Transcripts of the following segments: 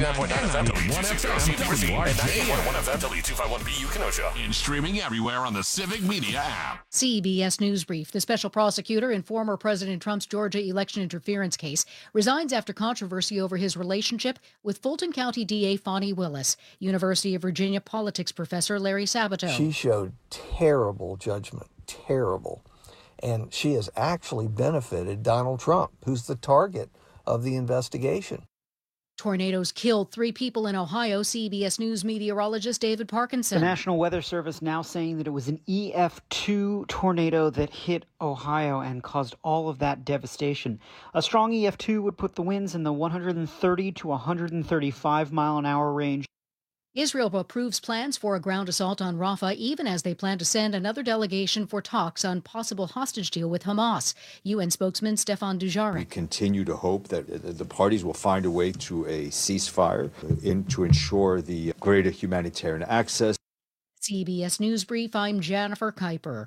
89.9 FM, W260 and 91.1 FM, W251BU Kenosha. And streaming everywhere on the Civic Media app. CBS News Brief. The special prosecutor in former President Trump's Georgia election interference case resigns after controversy over his relationship with Fulton County DA Fani Willis. University of Virginia politics professor Larry Sabato. She showed terrible judgment, terrible. And she has actually benefited Donald Trump, who's the target of the investigation. Tornadoes killed 3 people in Ohio. CBS News meteorologist David Parkinson. The National Weather Service now saying that it was an EF2 tornado that hit Ohio and caused all of that devastation. A strong EF2 would put the winds in the 130 to 135 mile an hour range. Israel approves plans for a ground assault on Rafah, even as they plan to send another delegation for talks on possible hostage deal with Hamas. UN spokesman Stefan Dujarric. We continue to hope that the parties will find a way to a ceasefire to ensure the greater humanitarian access. CBS News Brief, I'm Jennifer Kuiper.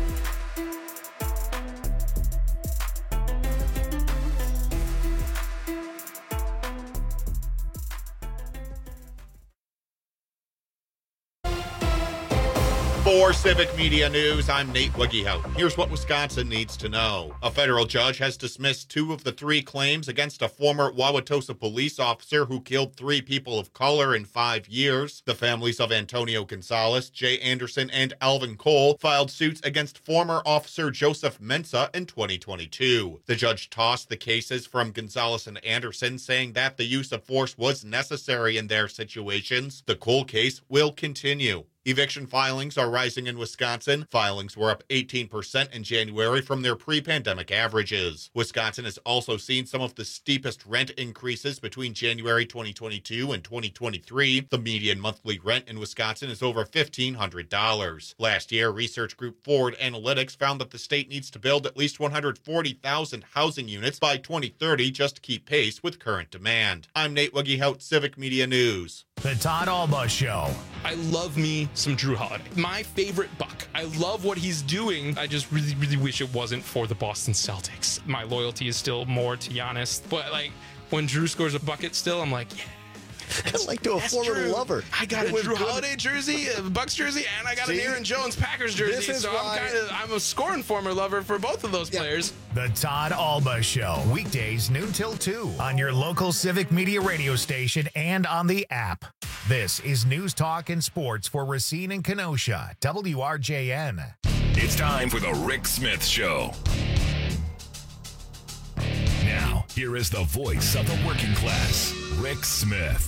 4 Civic Media News, I'm Nate Wiggyhout. Here's what Wisconsin needs to know. A federal judge has dismissed 2 of the 3 claims against a former Wauwatosa police officer who killed 3 people of color in 5 years. The families of Antonio Gonzalez, Jay Anderson, and Alvin Cole filed suits against former officer Joseph Mensa in 2022. The judge tossed the cases from Gonzalez and Anderson, saying that the use of force was necessary in their situations. The Cole case will continue. Eviction filings are rising in Wisconsin. Filings were up 18% in January from their pre-pandemic averages. Wisconsin has also seen some of the steepest rent increases between January 2022 and 2023. The median monthly rent in Wisconsin is over $1,500. Last year, research group Forward Analytics found that the state needs to build at least 140,000 housing units by 2030 just to keep pace with current demand. I'm Nate Wiggyhout, Civic Media News. The Todd Alba Show. I love me some Drew Holiday. My favorite Buck. I love what he's doing. I just really, really wish it wasn't for the Boston Celtics. My loyalty is still more to Giannis. But, like, when Drew scores a bucket still, I'm like, yeah. Kind of like to a former Drew. lover. I got a Drew Holiday jersey, a Bucks jersey, and I got an Aaron Jones Packers jersey. So I'm a scoring former lover for both of those players. The Todd Alba Show. Weekdays noon till 2 on your local Civic Media radio station and on the app. This is News Talk and Sports for Racine and Kenosha. WRJN. It's time for the Rick Smith Show. Now, here is the voice of the working class, Rick Smith.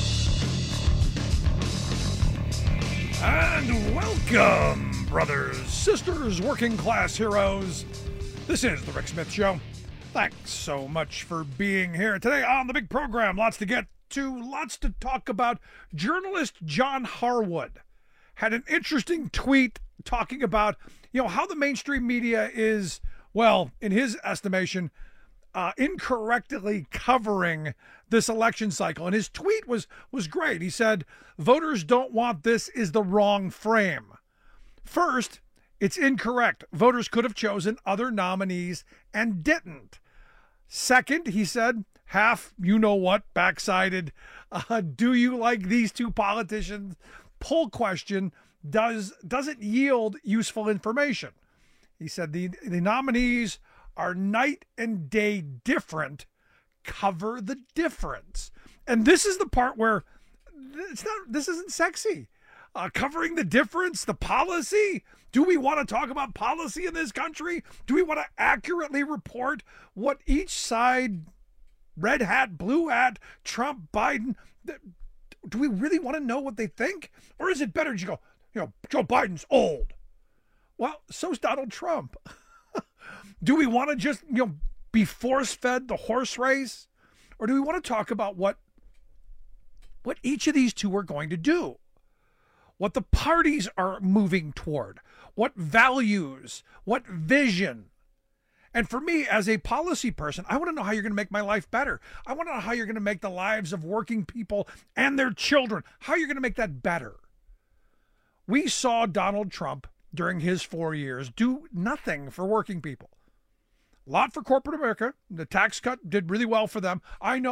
And welcome, brothers, sisters, working class heroes. This is the Rick Smith Show. Thanks so much for being here today on the big program. Lots to get to, lots to talk about. Journalist John Harwood had an interesting tweet talking about, how the mainstream media is, well, in his estimation, incorrectly covering this election cycle. And his tweet was great. He said, voters don't want this is the wrong frame. First, it's incorrect. Voters could have chosen other nominees and didn't. Second, he said, half you-know-what, backsided, do you like these 2 politicians? Poll question doesn't yield useful information. He said the nominees are night and day different. Cover the difference. And this is the part where this isn't sexy. Covering the difference, the policy. Do we want to talk about policy in this country? Do we want to accurately report what each side, red hat, blue hat, Trump, Biden, do we really want to know what they think? Or is it better to go, Joe Biden's old? Well, so's Donald Trump. Do we want to just, be force-fed the horse race? Or do we want to talk about what each of these 2 are going to do? What the parties are moving toward? What values? What vision? And for me, as a policy person, I want to know how you're going to make my life better. I want to know how you're going to make the lives of working people and their children, how you're going to make that better. We saw Donald Trump during his 4 years do nothing for working people. A lot for corporate America. The tax cut did really well for them. I know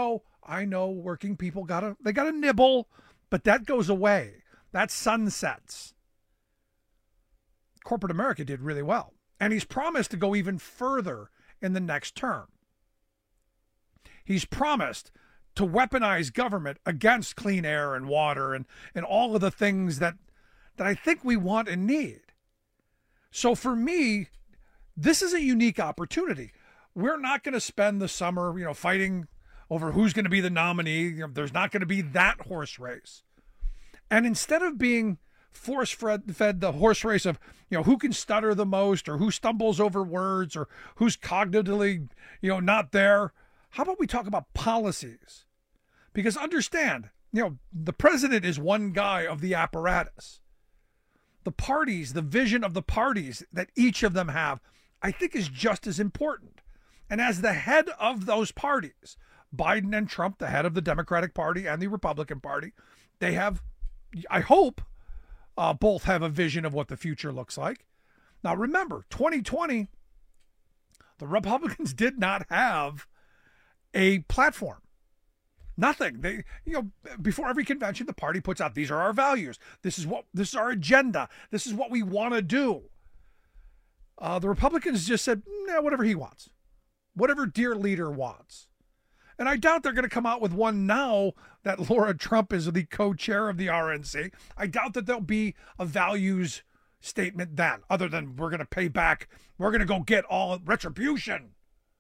I know working people gotta nibble, but that goes away. That sunsets. Corporate America did really well. And he's promised to go even further in the next term. He's promised to weaponize government against clean air and water and all of the things that I think we want and need. So for me, this is a unique opportunity. We're not going to spend the summer, fighting over who's going to be the nominee. There's not going to be that horse race. And instead of being force-fed the horse race of, who can stutter the most or who stumbles over words or who's cognitively, not there, how about we talk about policies? Because understand, the president is one guy of the apparatus. The parties, the vision of the parties that each of them have, I think is just as important. And as the head of those parties, Biden and Trump, the head of the Democratic Party and the Republican Party, they have, I hope, both have a vision of what the future looks like. Now remember, 2020, the Republicans did not have a platform. Nothing. They, before every convention, the party puts out, these are our values. This is our agenda. This is what we want to do. The Republicans just said, whatever he wants, whatever dear leader wants. And I doubt they're going to come out with one now that Laura Trump is the co-chair of the RNC. I doubt that there'll be a values statement then, other than we're going to pay back. We're going to go get all retribution.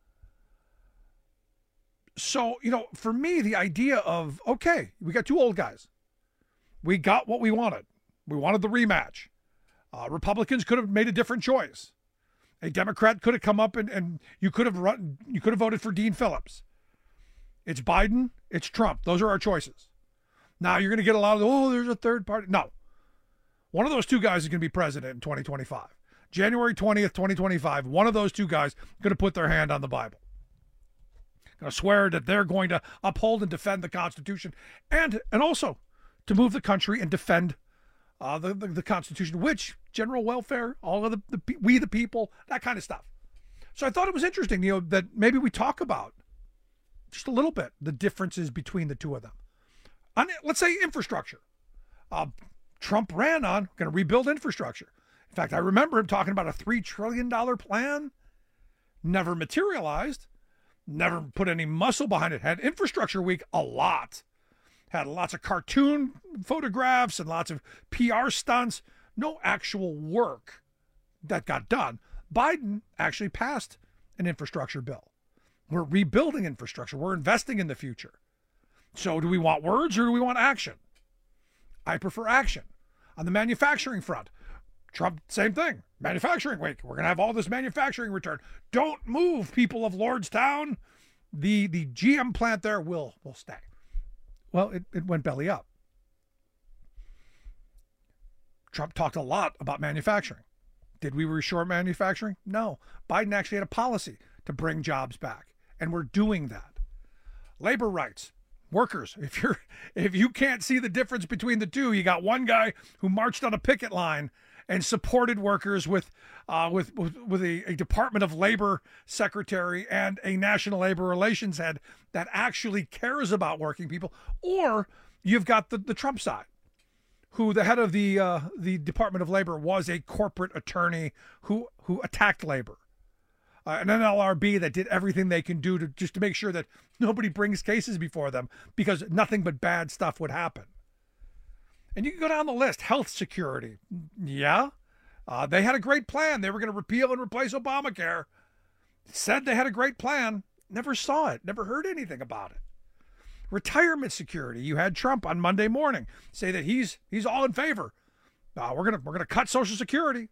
So, for me, the idea of, okay, we got two old guys. We got what we wanted. We wanted the rematch. Republicans could have made a different choice. A Democrat could have come up and you could have voted for Dean Phillips. It's Biden, it's Trump. Those are our choices. Now you're going to get a lot of, there's a third party. No. One of those two guys is going to be president in 2025. January 20th, 2025, one of those two guys is going to put their hand on the Bible. Going to swear that they're going to uphold and defend the Constitution and also to move the country and defend the Constitution, which general welfare, all of we the people, that kind of stuff. So I thought it was interesting, that maybe we talk about just a little bit the differences between the two of them. Let's say infrastructure. Trump ran on going to rebuild infrastructure. In fact, I remember him talking about a $3 trillion plan. Never materialized. Never put any muscle behind it. Had Infrastructure Week a lot. Had lots of cartoon photographs and lots of PR stunts. No actual work that got done. Biden actually passed an infrastructure bill. We're rebuilding infrastructure. We're investing in the future. So do we want words or do we want action? I prefer action. On the manufacturing front, Trump, same thing. Manufacturing week. We're going to have all this manufacturing return. Don't move, people of Lordstown. The GM plant there will stay. Well, it went belly up. Trump talked a lot about manufacturing. Did we reshore manufacturing? No. Biden actually had a policy to bring jobs back, and we're doing that. Labor rights. Workers, if you can't see the difference between the two, you got one guy who marched on a picket line and supported workers with a Department of Labor secretary and a National Labor Relations head that actually cares about working people, or you've got the Trump side, who the head of the Department of Labor was a corporate attorney who attacked labor. An NLRB that did everything they can do to make sure that nobody brings cases before them because nothing but bad stuff would happen. And you can go down the list. Health security. Yeah. They had a great plan. They were going to repeal and replace Obamacare. Said they had a great plan. Never saw it. Never heard anything about it. Retirement security. You had Trump on Monday morning say that he's all in favor. We're gonna cut Social Security.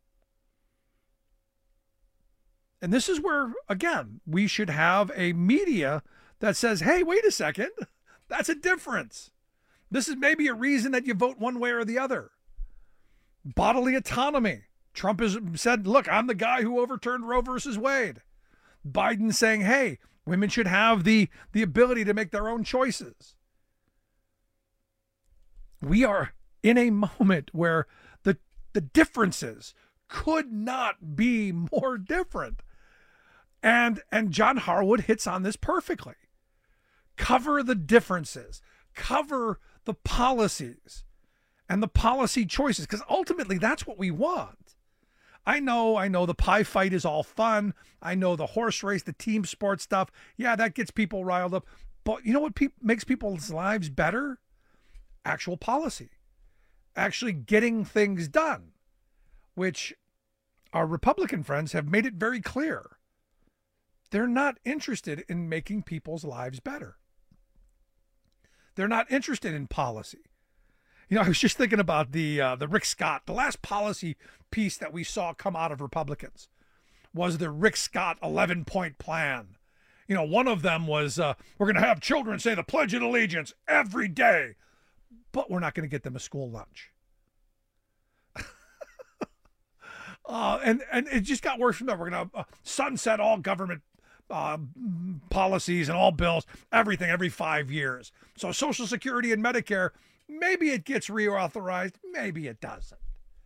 And this is where, again, we should have a media that says, hey, wait a second, that's a difference. This is maybe a reason that you vote one way or the other. Bodily autonomy. Trump has said, look, I'm the guy who overturned Roe versus Wade. Biden saying, hey, women should have the ability to make their own choices. We are in a moment where the differences could not be more different. And John Harwood hits on this perfectly. Cover the differences. Cover the policies and the policy choices, because ultimately that's what we want. I know the pie fight is all fun. I know the horse race, the team sport stuff. Yeah, that gets people riled up. But you know what makes people's lives better? Actual policy. Actually getting things done, which our Republican friends have made it very clear. They're not interested in making people's lives better. They're not interested in policy. You know, I was just thinking about the Rick Scott, the last policy piece that we saw come out of Republicans was the Rick Scott 11-point plan. You know, one of them was we're going to have children say the Pledge of Allegiance every day, but we're not going to get them a school lunch. And it just got worse from there. We're going to sunset all government policies and all bills, everything every 5 years. So Social Security and Medicare, maybe it gets reauthorized, maybe it doesn't.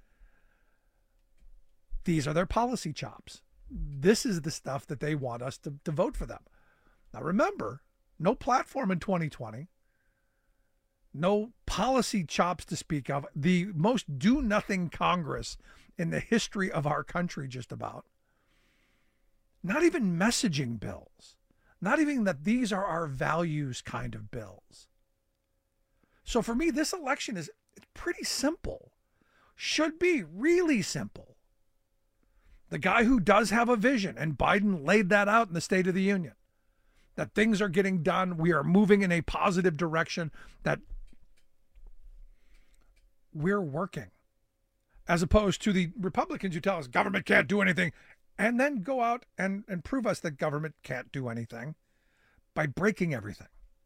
These are their policy chops. This is the stuff that they want us to vote for them. Now remember, no platform in 2020, no policy chops to speak of, the most do-nothing Congress in the history of our country just about. Not even messaging bills. Not even that these are our values kind of bills. So for me, this election it's pretty simple. Should be really simple. The guy who does have a vision, and Biden laid that out in the State of the Union, that things are getting done, we are moving in a positive direction, that we're working. As opposed to the Republicans who tell us government can't do anything, and then go out and prove us that government can't do anything by breaking everything.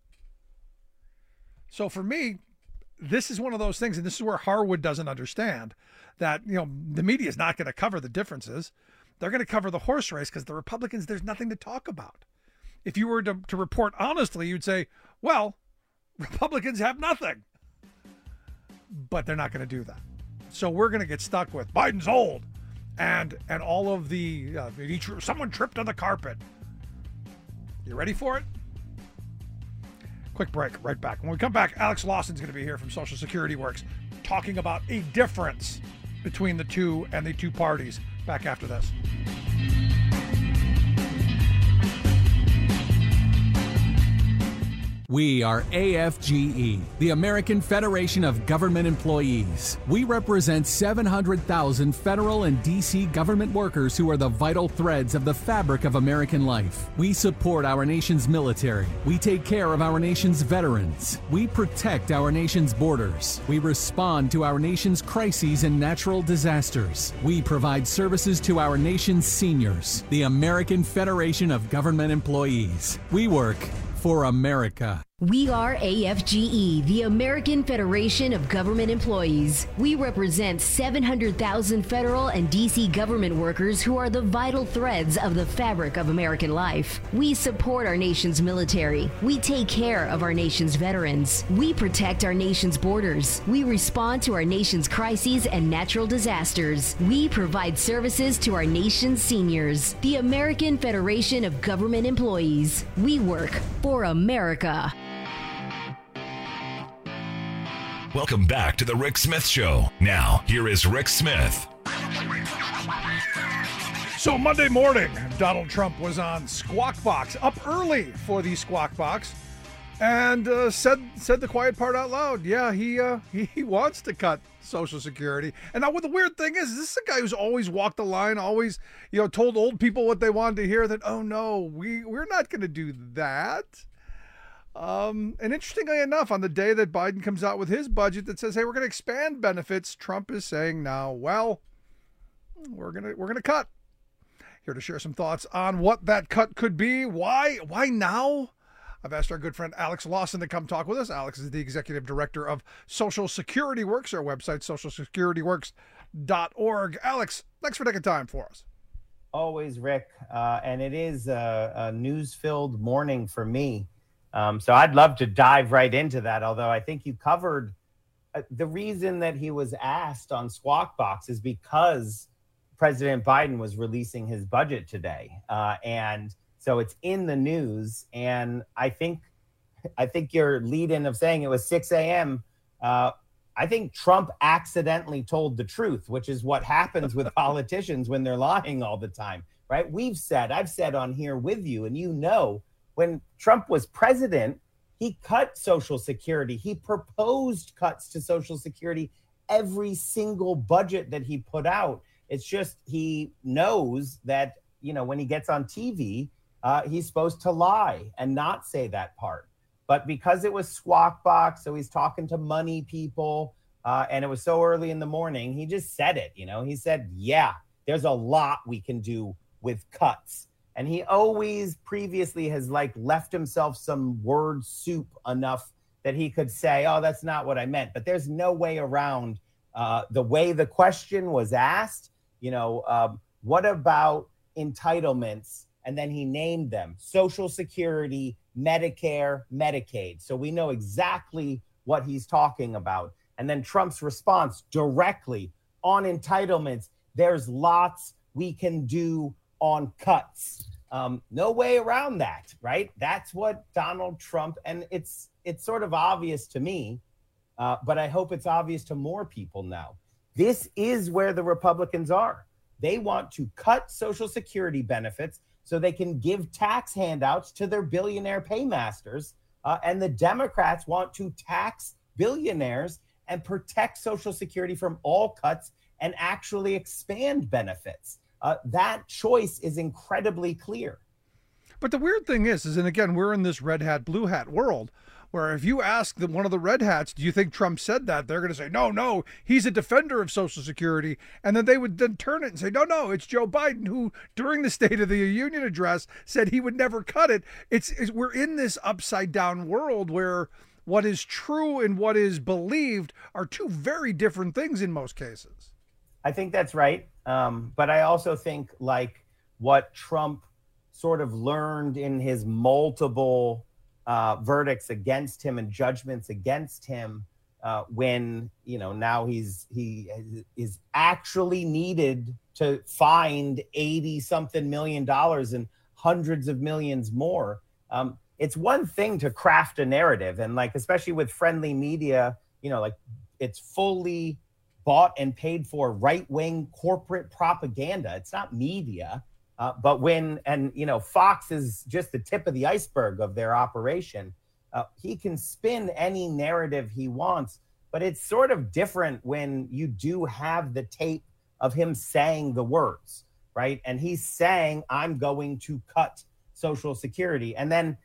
So for me, this is one of those things, and this is where Harwood doesn't understand, that, you know, the media is not going to cover the differences. They're going to cover the horse race because the Republicans, there's nothing to talk about. If you were to report honestly, you'd say, well, Republicans have nothing. But they're not going to do that. So we're going to get stuck with Biden's old and all of the, someone tripped on the carpet. You ready for it? Quick break, right back. When we come back, Alex Lawson's going to be here from Social Security Works talking about a difference between the two and the two parties. Back after this. We are AFGE, the American Federation of Government Employees. We represent 700,000 federal and D.C. government workers who are the vital threads of the fabric of American life. We support our nation's military. We take care of our nation's veterans. We protect our nation's borders. We respond to our nation's crises and natural disasters. We provide services to our nation's seniors. The American Federation of Government Employees. We work for America. We are AFGE, the American Federation of Government Employees. We represent 700,000 federal and D.C. government workers who are the vital threads of the fabric of American life. We support our nation's military. We take care of our nation's veterans. We protect our nation's borders. We respond to our nation's crises and natural disasters. We provide services to our nation's seniors. The American Federation of Government Employees. We work for America. Welcome back to the Rick Smith Show. Now, here is Rick Smith. So Monday morning, Donald Trump was on Squawk Box, up early for the Squawk Box, and said the quiet part out loud. Yeah, he wants to cut Social Security. And now what the weird thing is this is a guy who's always walked the line, always, told old people what they wanted to hear, that, oh no, we're not going to do that. And interestingly enough, on the day that Biden comes out with his budget that says, hey, we're going to expand benefits, Trump is saying now, well, we're going to cut. Here to share some thoughts on what that cut could be. Why now? I've asked our good friend Alex Lawson to come talk with us. Alex is the executive director of Social Security Works, our website, socialsecurityworks.org. Alex, thanks for taking time for us. Always, Rick. And it is a news-filled morning for me. So I'd love to dive right into that, although I think you covered the reason that he was asked on Squawk Box is because President Biden was releasing his budget today. And so it's in the news. And I think I think your lead-in of saying it was 6 a.m., I think Trump accidentally told the truth, which is what happens with politicians when they're lying all the time, right? I've said on here with you, and you know, when Trump was president, he cut Social Security. He proposed cuts to Social Security every single budget that he put out. It's just he knows that, you know, when he gets on TV, he's supposed to lie and not say that part. But because it was Squawk Box, so he's talking to money people, and it was so early in the morning, he just said it, you know. He said, yeah, there's a lot we can do with cuts. And he always previously has like left himself some word soup enough that he could say, oh, that's not what I meant. But there's no way around the way the question was asked. You know, what about entitlements? And then he named them: Social Security, Medicare, Medicaid. So we know exactly what he's talking about. And then Trump's response directly on entitlements: there's lots we can do on cuts. No way around that, right? That's what Donald Trump, and it's sort of obvious to me, but I hope it's obvious to more people now. This is where the Republicans are. They want to cut Social Security benefits so they can give tax handouts to their billionaire paymasters. And the Democrats want to tax billionaires and protect Social Security from all cuts and actually expand benefits. That choice is incredibly clear. But the weird thing is, and again, we're in this red hat, blue hat world, where if you ask one of the red hats, do you think Trump said that? They're going to say, no, he's a defender of Social Security. And then they would then turn it and say, no, it's Joe Biden, who during the State of the Union address said he would never cut it. We're in this upside down world where what is true and what is believed are two very different things in most cases. I think that's right. But I also think like what Trump sort of learned in his multiple verdicts against him and judgments against him, when, you know, now he is actually needed to find $80-something million and hundreds of millions more. It's one thing to craft a narrative, and like, especially with friendly media, you know, like it's fully bought and paid for right-wing corporate propaganda. It's not media. But you know, Fox is just the tip of the iceberg of their operation. He can spin any narrative he wants, but it's sort of different when you do have the tape of him saying the words, right? And he's saying, I'm going to cut Social Security. And then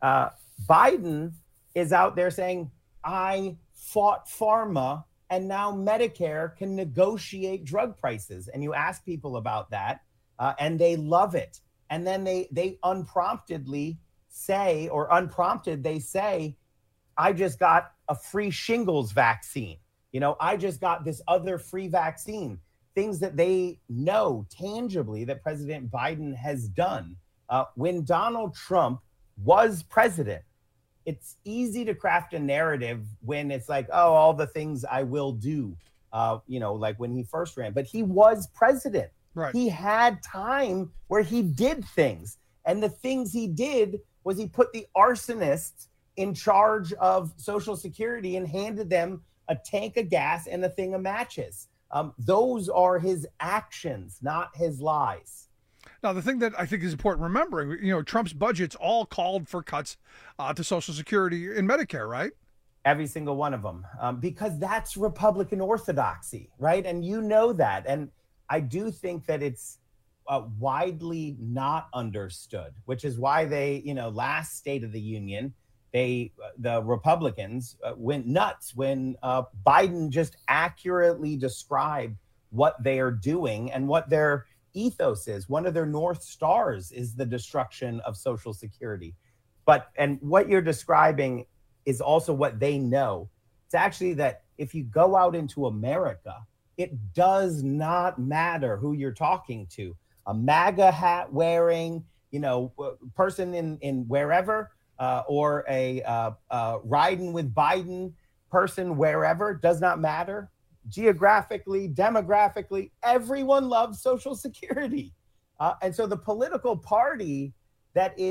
Biden is out there saying, I fought pharma and now Medicare can negotiate drug prices. And you ask people about that, and they love it. And then they unpromptedly say, or unprompted, they say, I just got a free shingles vaccine. You know, I just got this other free vaccine. Things that they know tangibly that President Biden has done. When Donald Trump was president, it's easy to craft a narrative when it's like, oh, all the things I will do, you know, like when he first ran. But he was president. Right. He had time where he did things. And the things he did was he put the arsonists in charge of Social Security and handed them a tank of gas and a thing of matches. Those are his actions, not his lies. Now, the thing that I think is important remembering, you know, Trump's budgets all called for cuts to Social Security and Medicare, right? Every single one of them, because that's Republican orthodoxy, right? And you know that. And I do think that it's widely not understood, which is why they, you know, last State of the Union, the Republicans went nuts when Biden just accurately described what they are doing and what their ethos is. One of their North Stars is the destruction of Social Security. And what you're describing is also what they know. It's actually that if you go out into America, it does not matter who you're talking to. A MAGA hat wearing, you know, person in wherever, or a riding with Biden person wherever, does not matter. Geographically, demographically, everyone loves Social Security. And so the political party that is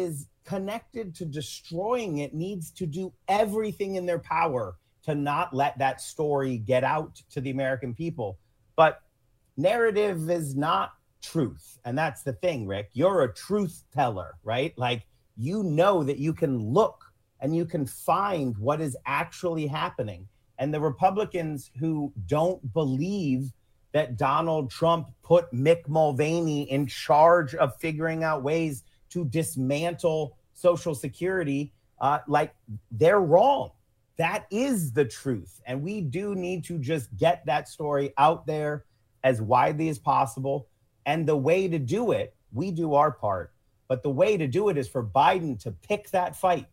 connected to destroying it needs to do everything in their power to not let that story get out to the American people. But narrative is not truth. And that's the thing, Rick. You're a truth teller, right? Like, you know that you can look and you can find what is actually happening. And the Republicans who don't believe that Donald Trump put Mick Mulvaney in charge of figuring out ways to dismantle Social Security, they're wrong. That is the truth. And we do need to just get that story out there as widely as possible. And the way to do it, we do our part. But the way to do it is for Biden to pick that fight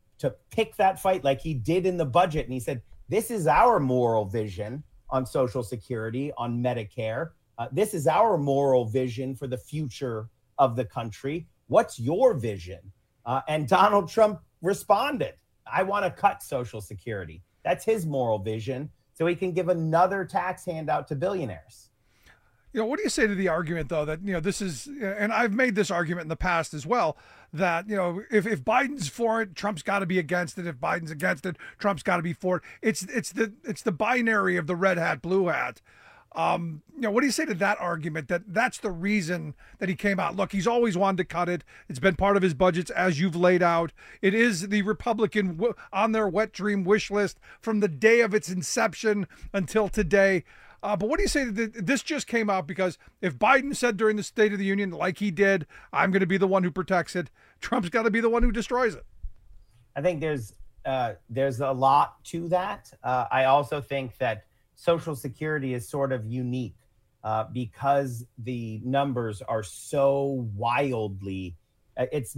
like he did in the budget. And he said, this is our moral vision on Social Security, on Medicare. This is our moral vision for the future of the country. What's your vision? And Donald Trump responded, I want to cut Social Security. That's his moral vision, so he can give another tax handout to billionaires. What do you say to the argument, though, that, this is, and I've made this argument in the past as well, that, if Biden's for it, Trump's got to be against it. If Biden's against it, Trump's got to be for it. It's the binary of the red hat, blue hat. What do you say to that argument, that that's the reason that he came out? Look, he's always wanted to cut it. It's been part of his budgets, as you've laid out. It is the Republican on their wet dream wish list from the day of its inception until today. But what do you say that this just came out because if Biden said during the State of the Union, like he did, I'm going to be the one who protects it, Trump's got to be the one who destroys it? I think there's a lot to that. I also think that Social Security is sort of unique because the numbers are so wildly, it's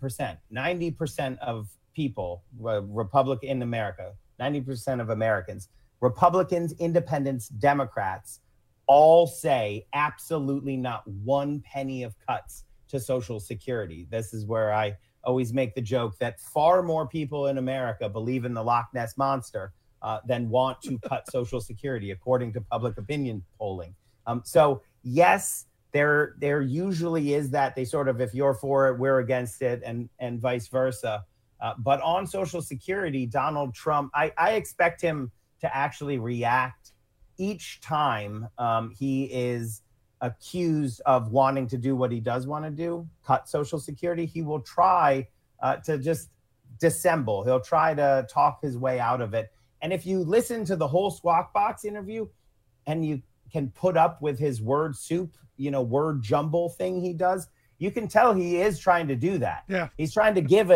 90% of people, Republican in America, 90% of Americans, Republicans, independents, Democrats, all say absolutely not one penny of cuts to Social Security. This is where I always make the joke that far more people in America believe in the Loch Ness Monster than want to cut Social Security, according to public opinion polling. So yes, there usually is that they sort of, if you're for it, we're against it, and vice versa. But on Social Security, Donald Trump, I expect him to actually react each time he is accused of wanting to do what he does want to do, cut Social Security. He will try to just dissemble. He'll try to talk his way out of it. And if you listen to the whole Squawk Box interview and you can put up with his word soup, word jumble thing he does, you can tell he is trying to do that. Yeah. He's trying to give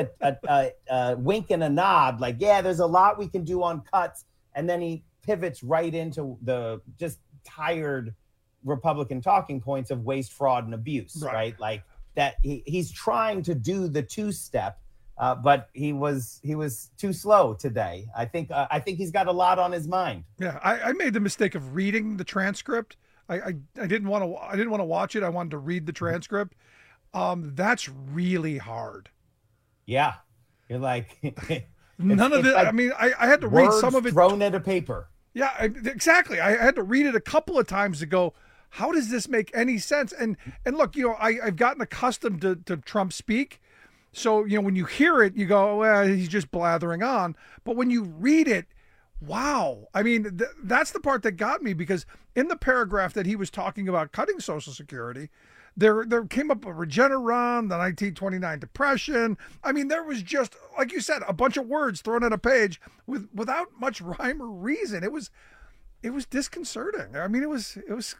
a wink and a nod, like, yeah, there's a lot we can do on cuts. And then he pivots right into the just tired Republican talking points of waste, fraud, and abuse, right? Like that he's trying to do the two-step, but he was too slow today. I think he's got a lot on his mind. Yeah, I made the mistake of reading the transcript. I didn't want to watch it. I wanted to read the transcript. That's really hard. Yeah, you're like. None of it. Like, I mean, I had to read some of it thrown at a paper. Yeah, exactly. I had to read it a couple of times to go, how does this make any sense? And look, I've gotten accustomed to Trump speak. So, when you hear it, you go, well, he's just blathering on. But when you read it, wow. I mean, that's the part that got me, because in the paragraph that he was talking about cutting Social Security, there came up a Regeneron, the 1929 Depression. I mean, there was just, like you said, a bunch of words thrown on a page without much rhyme or reason. It was disconcerting. I mean, it was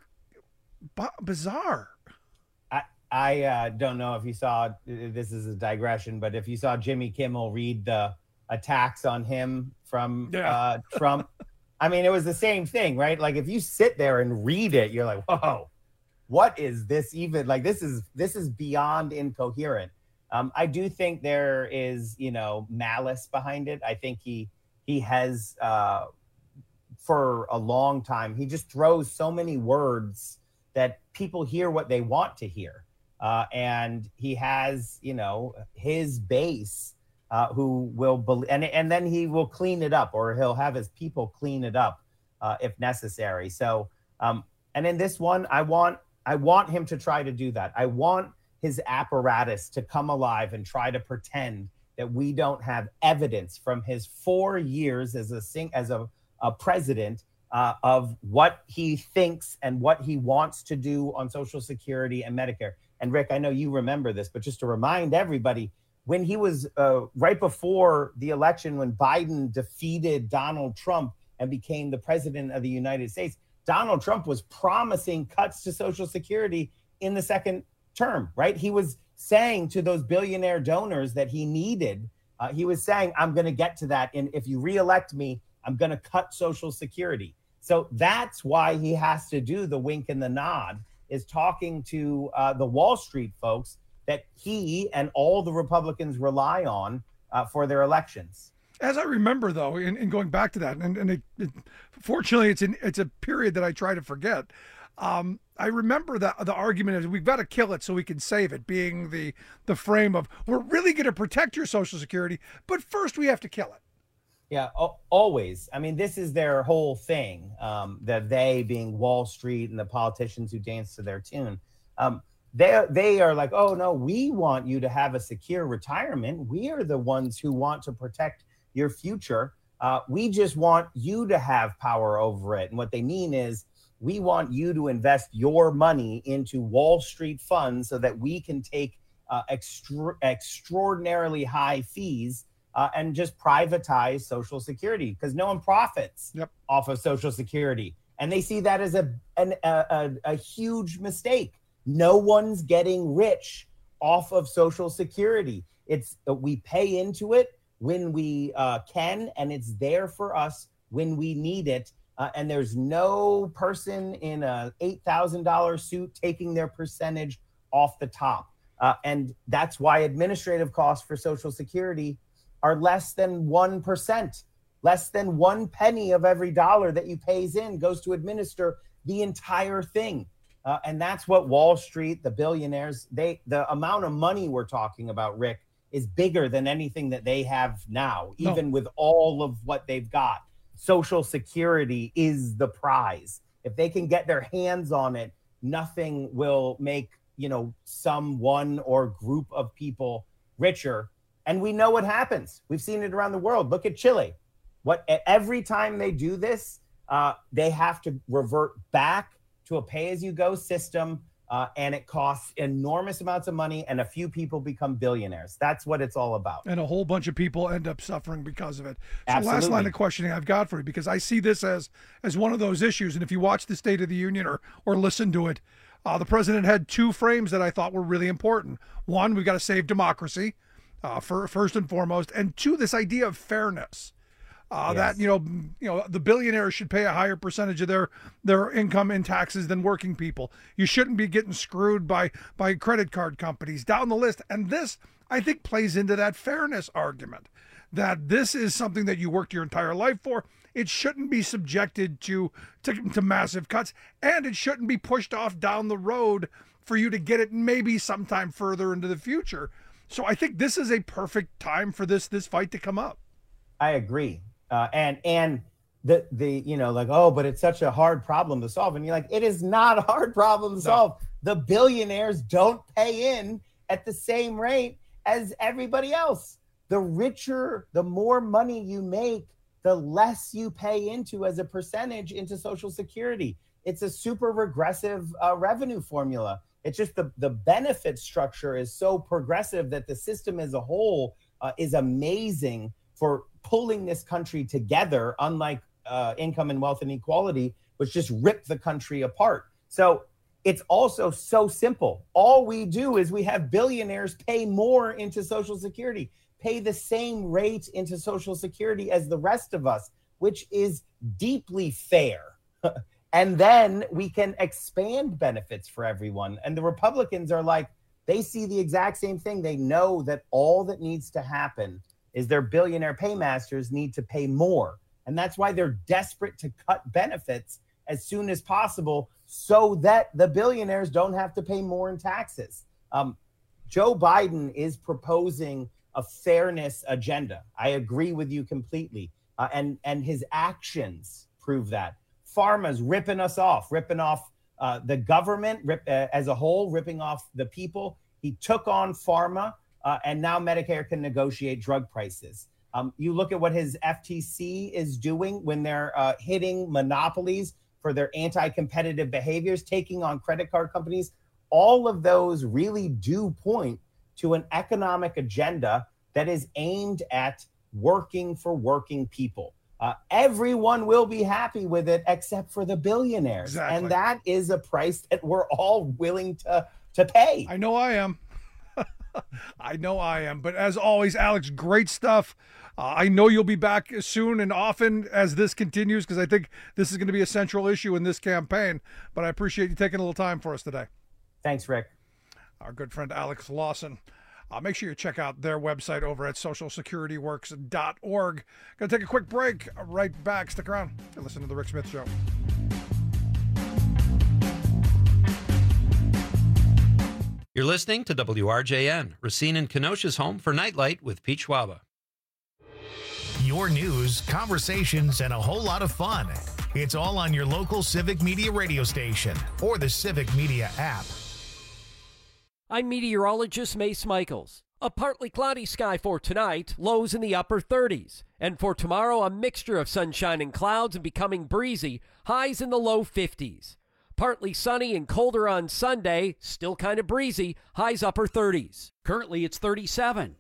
bizarre. I don't know if you saw, this is a digression, but if you saw Jimmy Kimmel read the attacks on him from Trump, I mean, it was the same thing, right? Like, if you sit there and read it, you're like, whoa. What is this even? Like, this is beyond incoherent. I do think there is, malice behind it. I think he has, for a long time, he just throws so many words that people hear what they want to hear. And he has, his base who will believe, and then he will clean it up, or he'll have his people clean it up if necessary. So, and in this one, I want him to try to do that. I want his apparatus to come alive and try to pretend that we don't have evidence from his 4 years as a president of what he thinks and what he wants to do on Social Security and Medicare. And Rick, I know you remember this, but just to remind everybody, when he was right before the election, when Biden defeated Donald Trump and became the president of the United States, Donald Trump was promising cuts to Social Security in the second term, right? He was saying to those billionaire donors that he needed, he was saying, I'm going to get to that. And if you reelect me, I'm going to cut Social Security. So that's why he has to do the wink and the nod, is talking to the Wall Street folks that he and all the Republicans rely on for their elections. As I remember, though, in going back to that, and fortunately, it's a period that I try to forget. I remember that the argument is we've got to kill it so we can save it, being the frame of we're really going to protect your Social Security, but first we have to kill it. Yeah, always. I mean, this is their whole thing, that they being Wall Street and the politicians who dance to their tune. They are like, oh, no, we want you to have a secure retirement. We are the ones who want to protect your future. We just want you to have power over it. And what they mean is we want you to invest your money into Wall Street funds so that we can take extraordinarily high fees and just privatize Social Security, because no one profits off of Social Security. And they see that as a huge mistake. No one's getting rich off of Social Security. We pay into it when we can, and it's there for us when we need it. And there's no person in a $8,000 suit taking their percentage off the top. And that's why administrative costs for Social Security are less than 1%. Less than 1 penny of every dollar that you pays in goes to administer the entire thing. And that's what Wall Street, the billionaires, the amount of money we're talking about, Rick, is bigger than anything that they have now, even with all of what they've got. Social Security is the prize. If they can get their hands on it, nothing will make, someone or group of people richer. And we know what happens. We've seen it around the world. Look at Chile. Every time they do this, they have to revert back to a pay-as-you-go system, and it costs enormous amounts of money, and a few people become billionaires. That's what it's all about. And a whole bunch of people end up suffering because of it. So Absolutely. Last line of questioning I've got for you, because I see this as one of those issues, and if you watch the State of the Union or listen to it, the president had two frames that I thought were really important. One, we've got to save democracy, first and foremost, and two, this idea of fairness. That the billionaires should pay a higher percentage of their income in taxes than working people. You shouldn't be getting screwed by credit card companies down the list. And this, I think, plays into that fairness argument, that this is something that you worked your entire life for. It shouldn't be subjected to massive cuts, and it shouldn't be pushed off down the road for you to get it maybe sometime further into the future. So I think this is a perfect time for this fight to come up. I agree. And but it's such a hard problem to solve. And you're like, it is not a hard problem to solve. The billionaires don't pay in at the same rate as everybody else. The richer, the more money you make, the less you pay into as a percentage into Social Security. It's a super regressive revenue formula. It's just the benefit structure is so progressive that the system as a whole is amazing for pulling this country together, unlike income and wealth inequality, which just ripped the country apart. So it's also so simple. All we do is we have billionaires pay more into Social Security, pay the same rate into Social Security as the rest of us, which is deeply fair. And then we can expand benefits for everyone. And the Republicans are like, they see the exact same thing. They know that all that needs to happen is their billionaire paymasters need to pay more. And that's why they're desperate to cut benefits as soon as possible so that the billionaires don't have to pay more in taxes. Joe Biden is proposing a fairness agenda. I agree with you completely. And his actions prove that. Pharma's ripping us off, ripping off the government as a whole, ripping off the people. He took on pharma, and now Medicare can negotiate drug prices. You look at what his FTC is doing when they're hitting monopolies for their anti-competitive behaviors, taking on credit card companies. All of those really do point to an economic agenda that is aimed at working for working people. Everyone will be happy with it except for the billionaires. Exactly. And that is a price that we're all willing to pay. I know I am. I know I am. But as always, Alex, great stuff. I know you'll be back soon and often as this continues, because I think this is going to be a central issue in this campaign. But I appreciate you taking a little time for us today. Thanks, Rick. Our good friend Alex Lawson. Make sure you check out their website over at socialsecurityworks.org. Going to take a quick break. Right back. Stick around. You're listening to The Rick Smith Show. You're listening to WRJN, Racine and Kenosha's home for Nightlight with Pete Schwaba. Your news, conversations, and a whole lot of fun. It's all on your local Civic Media radio station or the Civic Media app. I'm meteorologist Mace Michaels. A partly cloudy sky for tonight, lows in the upper 30s. And for tomorrow, a mixture of sunshine and clouds and becoming breezy, highs in the low 50s. Partly sunny and colder on Sunday, still kind of breezy, highs upper 30s. Currently, it's 37.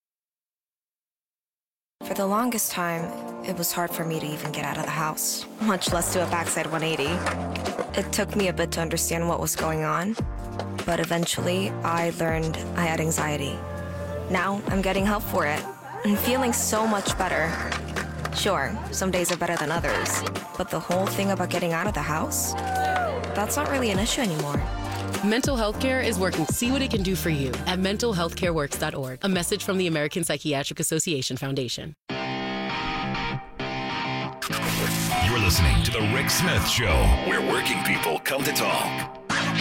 For the longest time, it was hard for me to even get out of the house, much less do a backside 180. It took me a bit to understand what was going on, but eventually I learned I had anxiety. Now I'm getting help for it and feeling so much better. Sure, some days are better than others, but the whole thing about getting out of the house, that's not really an issue anymore. Mental health care is working. See what it can do for you at mentalhealthcareworks.org. A message from the American Psychiatric Association Foundation. You're listening to The Rick Smith Show, where working people come to talk.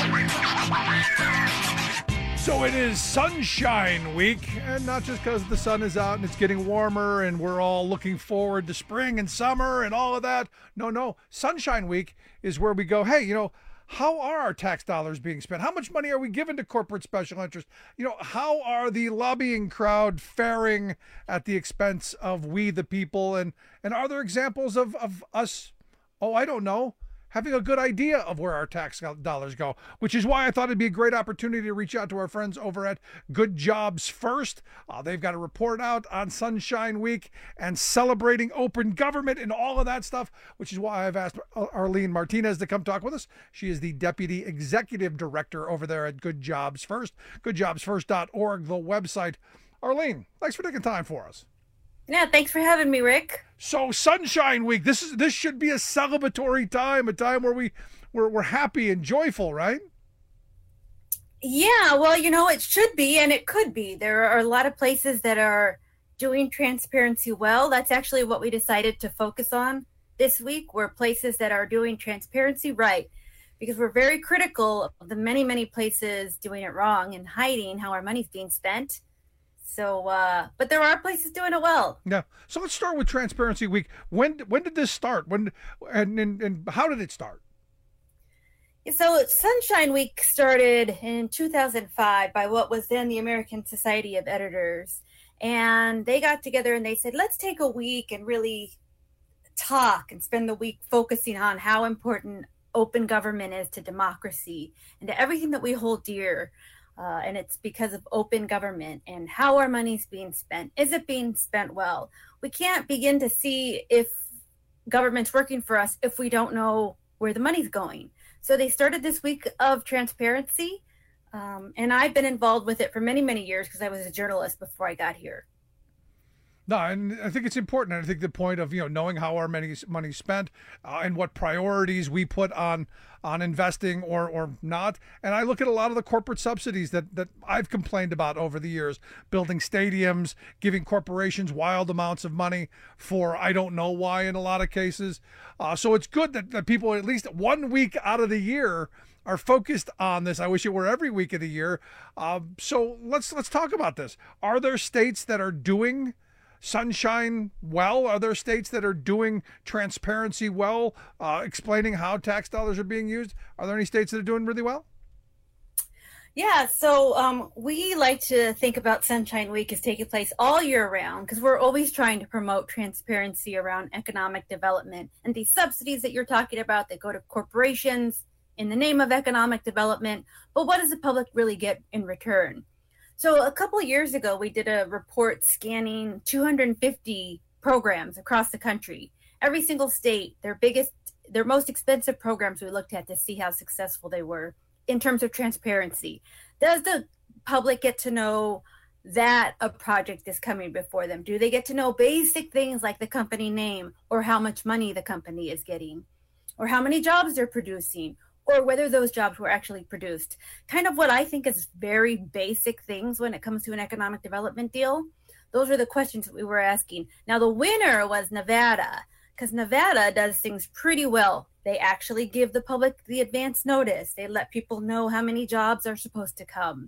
So it is Sunshine Week, and not just because the sun is out and it's getting warmer and we're all looking forward to spring and summer and all of that. No. Sunshine Week is where we go, hey, how are our tax dollars being spent? How much money are we giving to corporate special interests? How are the lobbying crowd faring at the expense of we the people? And are there examples of us, I don't know, having a good idea of where our tax dollars go, which is why I thought it'd be a great opportunity to reach out to our friends over at Good Jobs First. They've got a report out on Sunshine Week and celebrating open government and all of that stuff, which is why I've asked Arlene Martinez to come talk with us. She is the Deputy Executive Director over there at Good Jobs First, goodjobsfirst.org, the website. Arlene, thanks for taking time for us. Yeah, thanks for having me, Rick. So Sunshine Week, this should be a celebratory time, a time where we're happy and joyful, right? Yeah, well, it should be, and it could be. There are a lot of places that are doing transparency well. That's actually what we decided to focus on this week, were places that are doing transparency right, because we're very critical of the many, many places doing it wrong and hiding how our money's being spent. So, but there are places doing it well. Yeah. So let's start with Transparency Week. When did this start? And how did it start? So Sunshine Week started in 2005 by what was then the American Society of Editors. And they got together and they said, let's take a week and really talk and spend the week focusing on how important open government is to democracy and to everything that we hold dear. And it's because of open government and how our money's being spent. Is it being spent well? We can't begin to see if government's working for us if we don't know where the money's going. So they started this week of transparency, and I've been involved with it for many, many years because I was a journalist before I got here. No, and I think it's important. I think the point of knowing how our money's spent and what priorities we put on investing or not. And I look at a lot of the corporate subsidies that I've complained about over the years, building stadiums, giving corporations wild amounts of money for I don't know why in a lot of cases. So it's good that people at least 1 week out of the year are focused on this. I wish it were every week of the year. So let's talk about this. Are there states that are doing Sunshine well? Are there states that are doing transparency well, explaining how tax dollars are being used? Are there any states that are doing really well? Yeah, so we like to think about Sunshine Week as taking place all year round because we're always trying to promote transparency around economic development. And these subsidies that you're talking about, they go to corporations in the name of economic development. But what does the public really get in return? So a couple of years ago, we did a report scanning 250 programs across the country. Every single state, their most expensive programs we looked at to see how successful they were in terms of transparency. Does the public get to know that a project is coming before them? Do they get to know basic things like the company name or how much money the company is getting or how many jobs they're producing or whether those jobs were actually produced? Kind of what I think is very basic things when it comes to an economic development deal. Those are the questions that we were asking. Now, the winner was Nevada, because Nevada does things pretty well. They actually give the public the advance notice. They let people know how many jobs are supposed to come.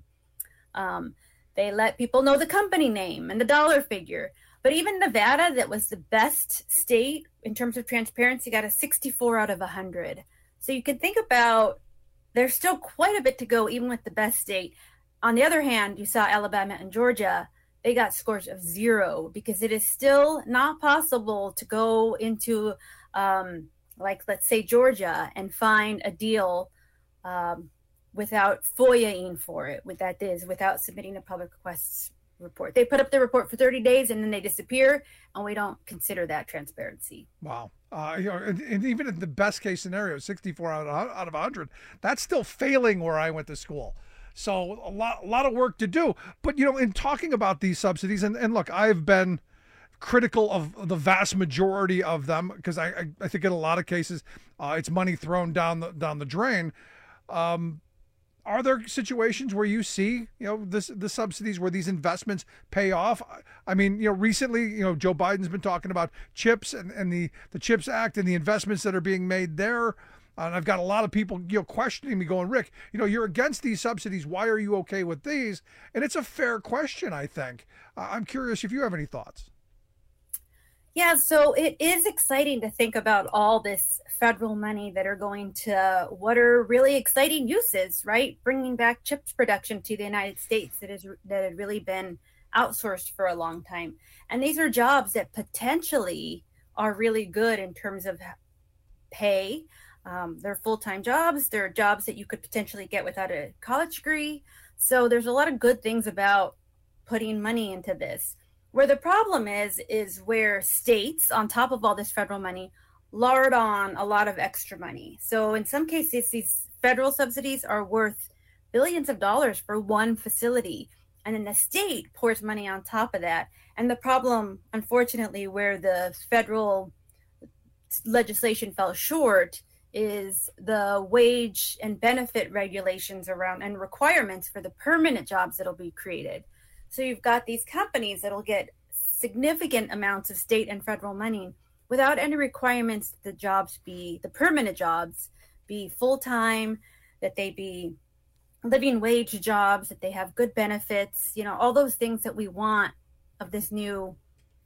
They let people know the company name and the dollar figure. But even Nevada, that was the best state in terms of transparency, got a 64 out of 100. So you can think about there's still quite a bit to go, even with the best state. On the other hand, you saw Alabama and Georgia. They got scores of 0 because it is still not possible to go into like, let's say, Georgia and find a deal without FOIA-ing for it, without submitting a public requests report. They put up the report for 30 days and then they disappear, and we don't consider that transparency. Wow. And even in the best case scenario, 64 out of 100, that's still failing where I went to school. So a lot of work to do. But, in talking about these subsidies, and look, I've been critical of the vast majority of them because I think in a lot of cases it's money thrown down the drain. Are there situations where you see the subsidies where these investments pay off? I mean, recently Joe Biden's been talking about CHIPS and the CHIPS Act and the investments that are being made there. And I've got a lot of people questioning me, going, Rick, you're against these subsidies. Why are you okay with these? And it's a fair question, I think. I'm curious if you have any thoughts. Yeah, so it is exciting to think about all this federal money that are going to what are really exciting uses, right? Bringing back chips production to the United States that had really been outsourced for a long time. And these are jobs that potentially are really good in terms of pay. They're full-time jobs. They're jobs that you could potentially get without a college degree. So there's a lot of good things about putting money into this. Where the problem is where states, on top of all this federal money, lard on a lot of extra money. So in some cases, these federal subsidies are worth billions of dollars for one facility. And then the state pours money on top of that. And the problem, unfortunately, where the federal legislation fell short is the wage and benefit regulations around and requirements for the permanent jobs that'll be created. So you've got these companies that'll get significant amounts of state and federal money without any requirements that the permanent jobs be full-time, that they be living wage jobs, that they have good benefits, all those things that we want of these new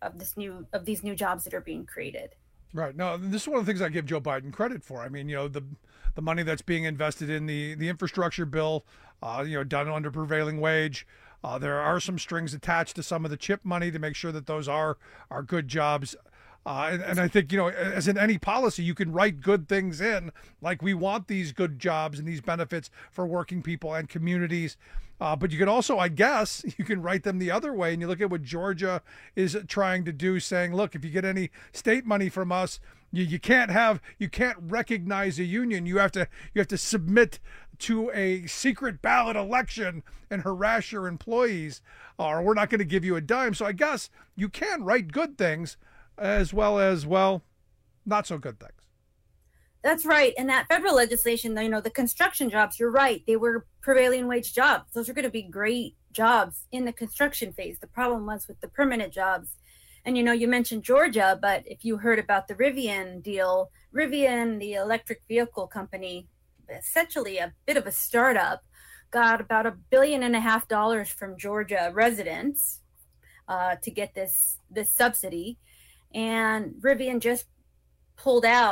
jobs that are being created. Right. No, this is one of the things I give Joe Biden credit for. I mean, the money that's being invested in the infrastructure bill, done under prevailing wage. There are some strings attached to some of the CHIP money to make sure that those are good jobs. And I think, as in any policy, you can write good things in, like we want these good jobs and these benefits for working people and communities. But you can also, I guess, you can write them the other way. And you look at what Georgia is trying to do, saying, look, if you get any state money from us, you can't recognize a union. You have to submit to a secret ballot election and harass your employees, or we're not going to give you a dime. So I guess you can write good things as well as, not so good things. That's right. And that federal legislation, the construction jobs, you're right. They were prevailing wage jobs. Those are going to be great jobs in the construction phase. The problem was with the permanent jobs. And, you mentioned Georgia, but if you heard about the Rivian deal, Rivian, the electric vehicle company, essentially a bit of a startup, got about $1.5 billion from Georgia residents to get this subsidy. And Rivian just pulled out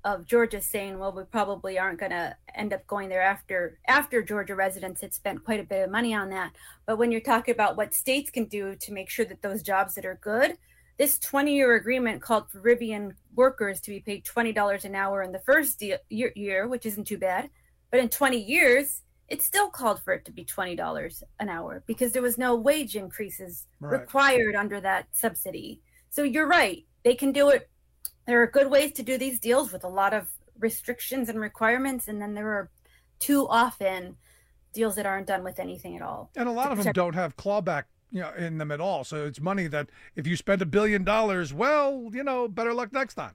of Georgia saying, well, we probably aren't going to end up going there after Georgia residents had spent quite a bit of money on that. But when you're talking about what states can do to make sure that those jobs that are good, this 20-year agreement called for Rivian workers to be paid $20 an hour in the first year, which isn't too bad. But in 20 years, it still called for it to be $20 an hour because there was no wage increases required under that subsidy. So you're right. They can do it. There are good ways to do these deals with a lot of restrictions and requirements. And then there are too often deals that aren't done with anything at all. And a lot of them don't have clawback in them at all. So it's money that if you spend $1 billion, well, better luck next time.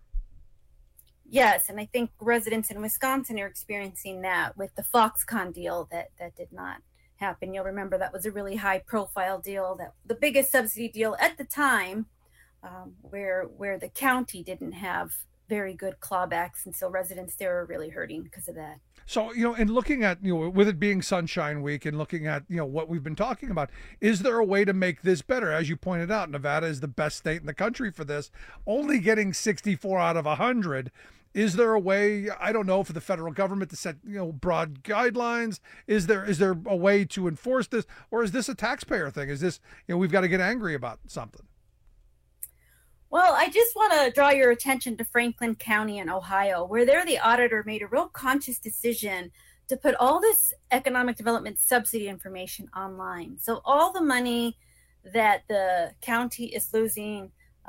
Yes, and I think residents in Wisconsin are experiencing that with the Foxconn deal that did not happen. You'll remember that was a really high-profile deal, that the biggest subsidy deal at the time, where the county didn't have very good clawbacks, and so residents there are really hurting because of that. So, and looking at, with it being Sunshine Week and looking at, what we've been talking about, is there a way to make this better? As you pointed out, Nevada is the best state in the country for this, only getting 64 out of 100. Is there a way, I don't know, for the federal government to set, broad guidelines? Is there a way to enforce this? Or is this a taxpayer thing? Is this, we've got to get angry about something? Well, I just want to draw your attention to Franklin County in Ohio, where the auditor made a real conscious decision to put all this economic development subsidy information online. So all the money that the county is losing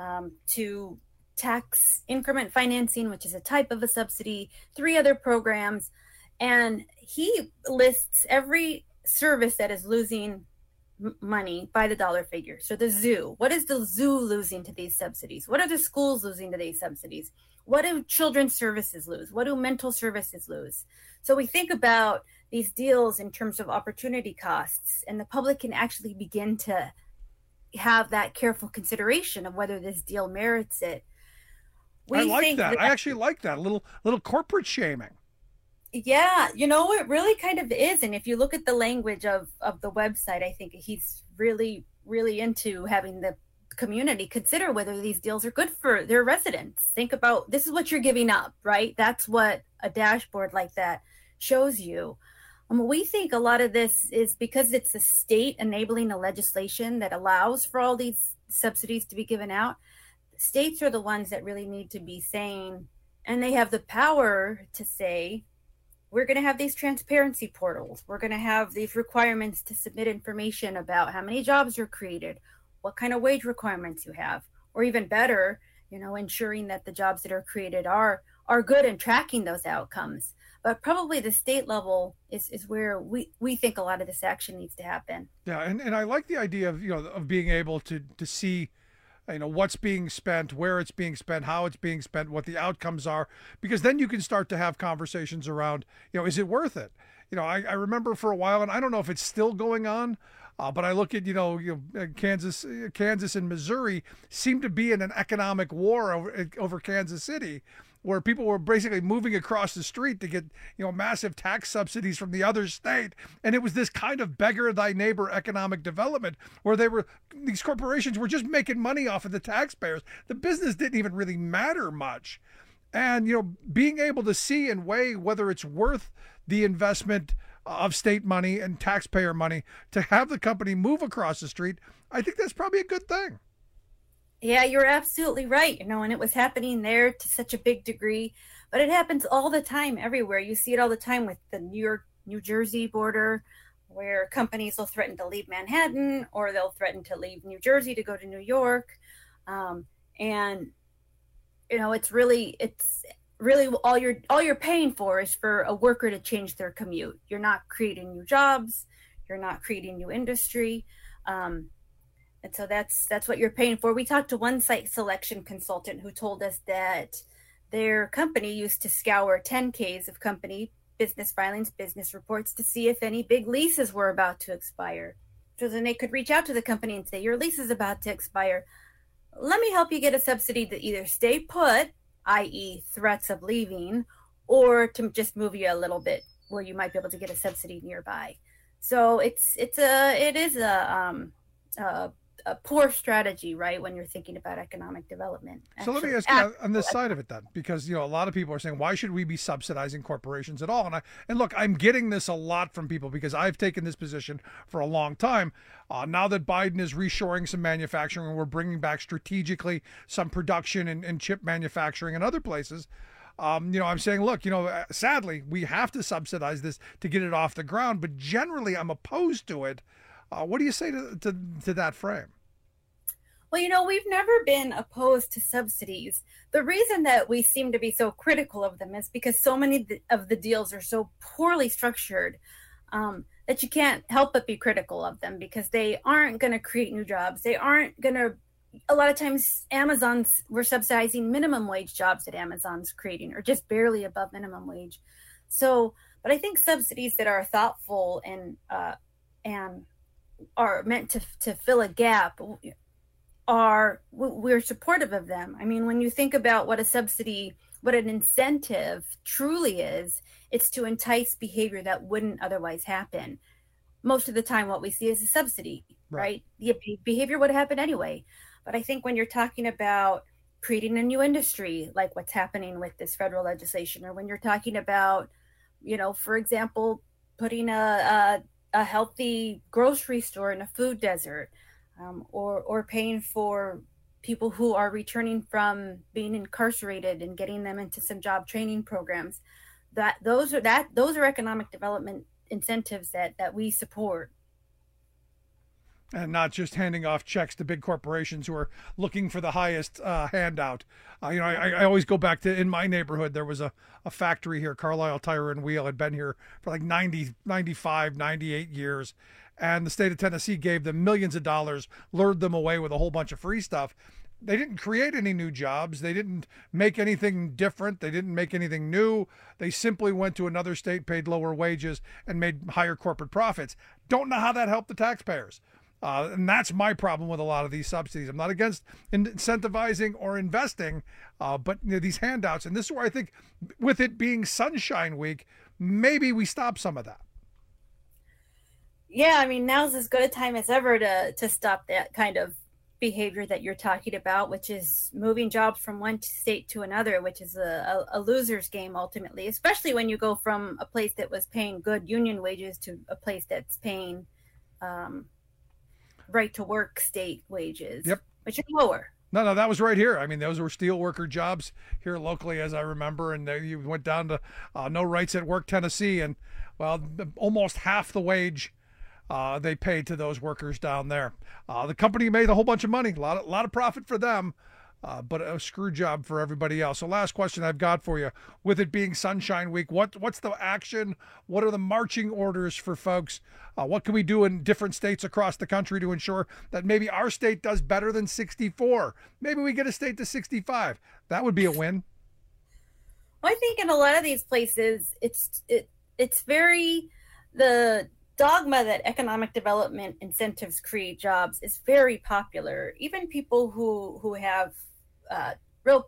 to tax increment financing, which is a type of a subsidy, 3 other programs, and he lists every service that is losing money by the dollar figure. So the zoo, what is the zoo losing to these subsidies? What are the schools losing to these subsidies? What do children's services lose? What do mental services lose? So we think about these deals in terms of opportunity costs, and the public can actually begin to have that careful consideration of whether this deal merits it. I like that. I actually like that. A little corporate shaming. Yeah, it really kind of is. And if you look at the language of the website, I think he's really, really into having the community consider whether these deals are good for their residents. Think about, this is what you're giving up, right? That's what a dashboard like that shows you. We think a lot of this is because it's a state enabling a legislation that allows for all these subsidies to be given out. States are the ones that really need to be saying, and they have the power to say, we're going to have these transparency portals. We're going to have these requirements to submit information about how many jobs are created, what kind of wage requirements you have, or even better, ensuring that the jobs that are created are good and tracking those outcomes. But probably the state level is where we think a lot of this action needs to happen. Yeah, and I like the idea of of being able to see what's being spent, where it's being spent, how it's being spent, what the outcomes are, because then you can start to have conversations around, is it worth it? I remember for a while, and I don't know if it's still going on, but I look at, Kansas and Missouri seem to be in an economic war over Kansas City, where people were basically moving across the street to get, massive tax subsidies from the other state. And it was this kind of beggar thy neighbor economic development where these corporations were just making money off of the taxpayers. The business didn't even really matter much. And, being able to see and weigh whether it's worth the investment of state money and taxpayer money to have the company move across the street, I think that's probably a good thing. Yeah, you're absolutely right. And it was happening there to such a big degree, but it happens all the time everywhere. You see it all the time with the New Jersey border, where companies will threaten to leave Manhattan, or they'll threaten to leave New Jersey to go to New York. It's really all you're paying for is for a worker to change their commute. You're not creating new jobs. You're not creating new industry. And so that's what you're paying for. We talked to one site selection consultant who told us that their company used to scour 10Ks of company business filings, business reports to see if any big leases were about to expire. So then they could reach out to the company and say, your lease is about to expire. Let me help you get a subsidy to either stay put, i.e. threats of leaving, or to just move you a little bit where you might be able to get a subsidy nearby. So it is a a poor strategy, right, when you're thinking about economic development. So let me ask you on this side of it then, because a lot of people are saying, why should we be subsidizing corporations at all? And look, I'm getting this a lot from people because I've taken this position for a long time. Now that Biden is reshoring some manufacturing and we're bringing back strategically some production and chip manufacturing in other places, I'm saying, look, sadly, we have to subsidize this to get it off the ground, but generally I'm opposed to it. What do you say to that frame? Well, we've never been opposed to subsidies. The reason that we seem to be so critical of them is because so many of the deals are so poorly structured that you can't help but be critical of them because they aren't going to create new jobs. They aren't going to, a lot of times we're subsidizing minimum wage jobs that Amazon's creating or just barely above minimum wage. So, but I think subsidies that are thoughtful and are meant to fill a gap we're supportive of them. I mean, when you think about what a subsidy, what an incentive truly is, it's to entice behavior that wouldn't otherwise happen. Most of the time what we see is a subsidy, right? The behavior would happen anyway. But I think when you're talking about creating a new industry, like what's happening with this federal legislation, or when you're talking about, for example, putting a healthy grocery store in a food desert, or paying for people who are returning from being incarcerated and getting them into some job training programs, those are economic development incentives that we support. And not just handing off checks to big corporations who are looking for the highest handout. I always go back to, in my neighborhood, there was a factory here, Carlisle Tire and Wheel, had been here for like 90, 95, 98 years. And the state of Tennessee gave them millions of dollars, lured them away with a whole bunch of free stuff. They didn't create any new jobs. They didn't make anything different. They didn't make anything new. They simply went to another state, paid lower wages, and made higher corporate profits. Don't know how that helped the taxpayers. And that's my problem with a lot of these subsidies. I'm not against incentivizing or investing, but these handouts, and this is where I think with it being Sunshine Week, maybe we stop some of that. Yeah, I mean, now's as good a time as ever to stop that kind of behavior that you're talking about, which is moving jobs from one state to another, which is a loser's game ultimately, especially when you go from a place that was paying good union wages to a place that's paying right to work state wages, which are lower. No, that was right here. I mean, those were steel worker jobs here locally, as I remember, and you went down to No Rights at Work, Tennessee, and almost half the wage they paid to those workers down there. The company made a whole bunch of money, a lot of profit for them, but a screw job for everybody else. So last question I've got for you, with it being Sunshine Week, what's the action? What are the marching orders for folks? What can we do in different states across the country to ensure that maybe our state does better than 64? Maybe we get a state to 65. That would be a win. Well, I think in a lot of these places, it's very, the dogma that economic development incentives create jobs is very popular. Even people who have real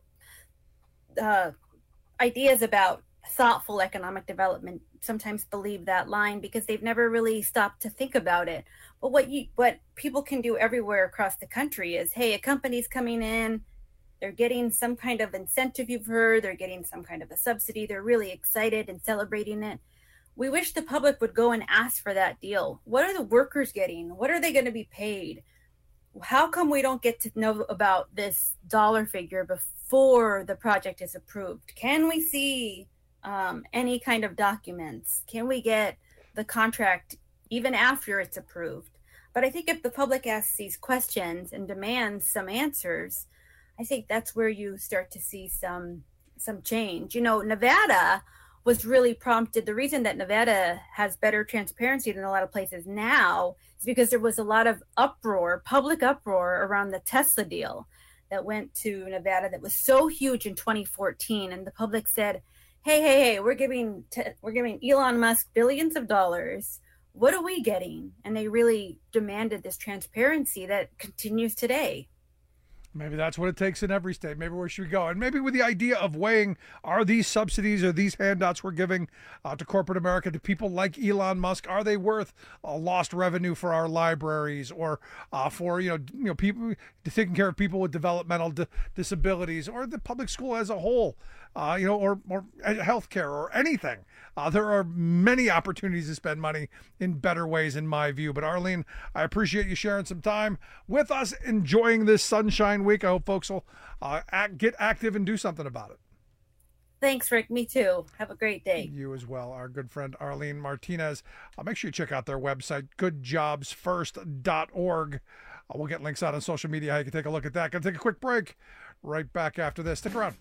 ideas about thoughtful economic development sometimes believe that line because they've never really stopped to think about it. But what people can do everywhere across the country is, hey, a company's coming in, they're getting some kind of incentive, you've heard, they're getting some kind of a subsidy, they're really excited and celebrating it. We wish the public would go and ask for that deal. What are the workers getting? What are they going to be paid? How come we don't get to know about this dollar figure before the project is approved? Can we see any kind of documents? Can we get the contract even after it's approved? But I think if the public asks these questions and demands some answers, I think that's where you start to see some change. Nevada was really prompted. The reason that Nevada has better transparency than a lot of places now is because there was a lot of public uproar around the Tesla deal that went to Nevada that was so huge in 2014. And the public said, hey, we're giving Elon Musk billions of dollars. What are we getting? And they really demanded this transparency that continues today. Maybe that's what it takes in every state. Maybe where should we go? And maybe with the idea of weighing, are these subsidies or these handouts we're giving to corporate America, to people like Elon Musk, are they worth lost revenue for our libraries or for people taking care of people with developmental disabilities, or the public school as a whole, or healthcare or anything? There are many opportunities to spend money in better ways, in my view. But Arlene, I appreciate you sharing some time with us, enjoying this Sunshine Week. I hope folks will get active and do something about it. Thanks, Rick. Me too. Have a great day. You as well. Our good friend Arlene Martinez. Make sure you check out their website, goodjobsfirst.org. We'll get links out on social media how you can take a look at that. Going to take a quick break. Right back after this. Stick around.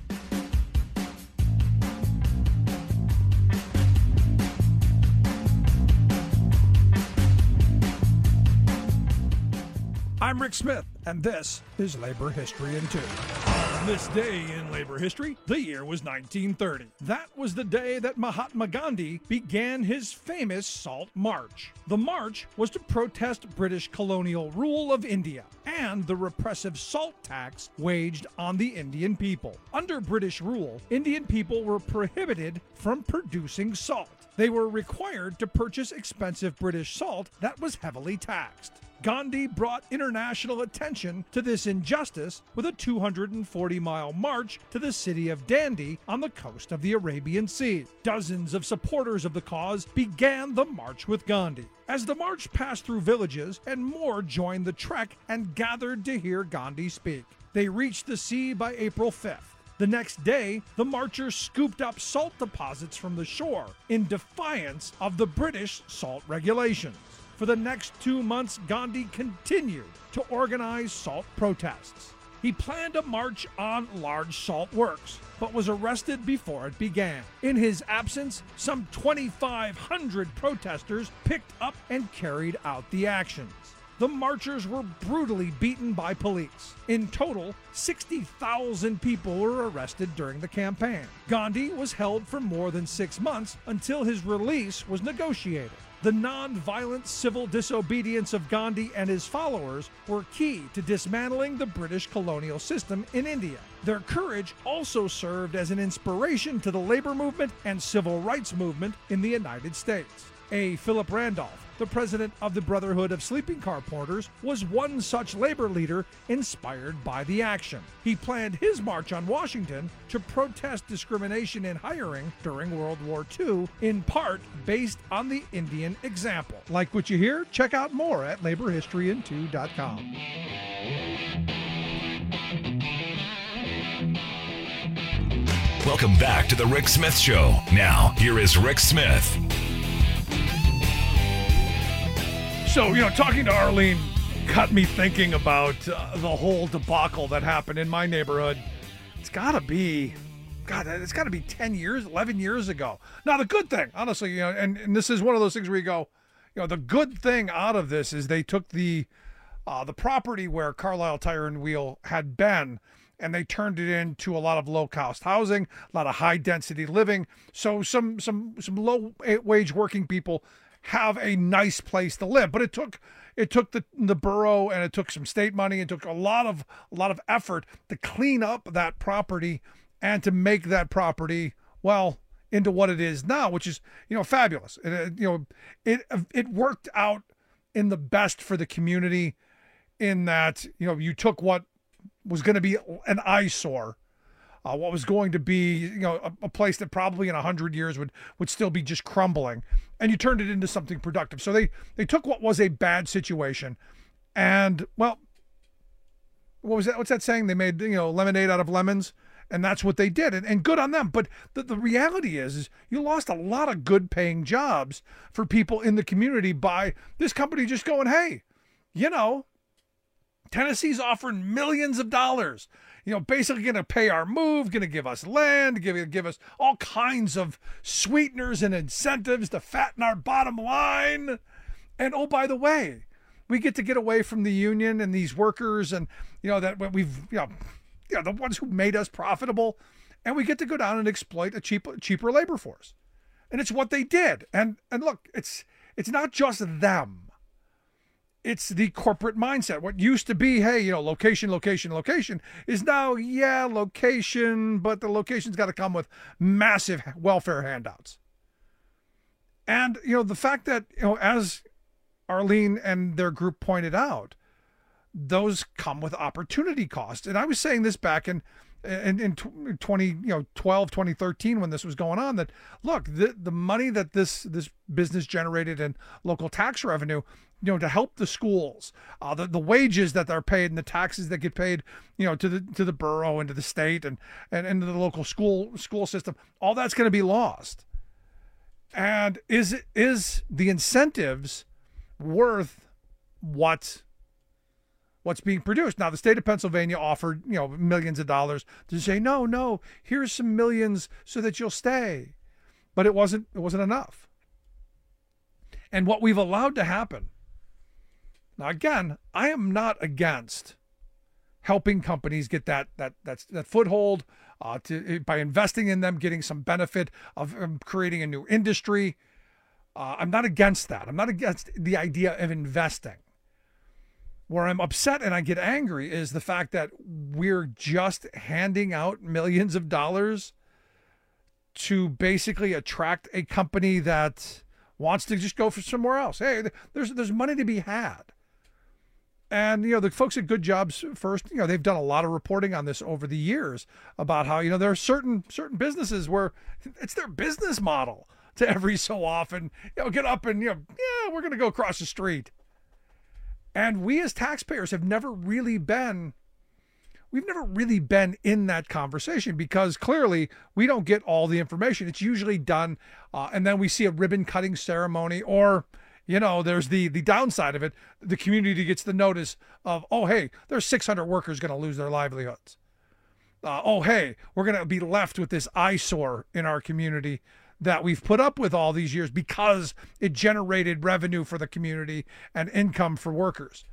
I'm Rick Smith, and this is Labor History in 2. On this day in labor history, the year was 1930. That was the day that Mahatma Gandhi began his famous Salt March. The march was to protest British colonial rule of India and the repressive salt tax waged on the Indian people. Under British rule, Indian people were prohibited from producing salt. They were required to purchase expensive British salt that was heavily taxed. Gandhi brought international attention to this injustice with a 240-mile march to the city of Dandi on the coast of the Arabian Sea. Dozens of supporters of the cause began the march with Gandhi. As the march passed through villages, and more joined the trek and gathered to hear Gandhi speak. They reached the sea by April 5th. The next day, the marchers scooped up salt deposits from the shore in defiance of the British salt regulations. For the next 2 months, Gandhi continued to organize salt protests. He planned a march on large salt works, but was arrested before it began. In his absence, some 2,500 protesters picked up and carried out the actions. The marchers were brutally beaten by police. In total, 60,000 people were arrested during the campaign. Gandhi was held for more than 6 months until his release was negotiated. The non-violent civil disobedience of Gandhi and his followers were key to dismantling the British colonial system in India. Their courage also served as an inspiration to the labor movement and civil rights movement in the United States. A. Philip Randolph, the president of the Brotherhood of Sleeping Car Porters, was one such labor leader inspired by the action. He planned his march on Washington to protest discrimination in hiring during World War II, in part based on the Indian example. Like what you hear? Check out more at laborhistoryin2.com. Welcome back to the Rick Smith Show. Now, here is Rick Smith. So, talking to Arlene got me thinking about the whole debacle that happened in my neighborhood. It's got to be 10 years, 11 years ago. Now, the good thing, honestly, and this is one of those things where you go, the good thing out of this is they took the property where Carlisle Tire and Wheel had been, and they turned it into a lot of low-cost housing, a lot of high-density living. So some low-wage working people have a nice place to live. But it took the borough, and it took some state money. It took a lot of effort to clean up that property and to make that property, well, into what it is now, which is, fabulous. It worked out in the best for the community, in that, you took what was going to be an eyesore, what was going to be, a place that probably in 100 years would still be just crumbling, and you turned it into something productive. So they took what was a bad situation, and, well, what's that saying? They made, lemonade out of lemons, and that's what they did, and good on them. But the reality is you lost a lot of good paying jobs for people in the community by this company just going, hey, Tennessee's offering millions of dollars, basically going to pay our move, going to give us land, give us all kinds of sweeteners and incentives to fatten our bottom line. And, oh, by the way, we get to get away from the union and these workers and, that we've, the ones who made us profitable, and we get to go down and exploit a cheaper labor force. And it's what they did. And look, it's not just them. it's the corporate mindset. What used to be, hey, location, location, location, is now, yeah, location, but the location's got to come with massive welfare handouts. And, the fact that, as Arlene and their group pointed out, those come with opportunity costs. And I was saying this back in 2012, 2013, when this was going on, that look, the money that this business generated in local tax revenue, to help the schools, the wages that they're paid and the taxes that get paid, to the borough and to the state and to the local school system, all that's going to be lost. And is the incentives worth what's being produced? Now, the state of Pennsylvania offered, millions of dollars to say, no, here's some millions so that you'll stay. But it wasn't enough. And what we've allowed to happen. Now, again, I am not against helping companies get that foothold by investing in them, getting some benefit of creating a new industry. I'm not against that. I'm not against the idea of investing. Where I'm upset and I get angry is the fact that we're just handing out millions of dollars to basically attract a company that wants to just go for somewhere else. Hey, there's money to be had. And, the folks at Good Jobs First, they've done a lot of reporting on this over the years about how, there are certain businesses where it's their business model to every so often, get up and, we're going to go across the street. And we as taxpayers have never really been in that conversation, because clearly we don't get all the information. It's usually done, and then we see a ribbon cutting ceremony, or, there's the downside of it. The community gets the notice of, oh, hey, there's 600 workers going to lose their livelihoods. Oh, hey, we're going to be left with this eyesore in our community that we've put up with all these years because it generated revenue for the community and income for workers.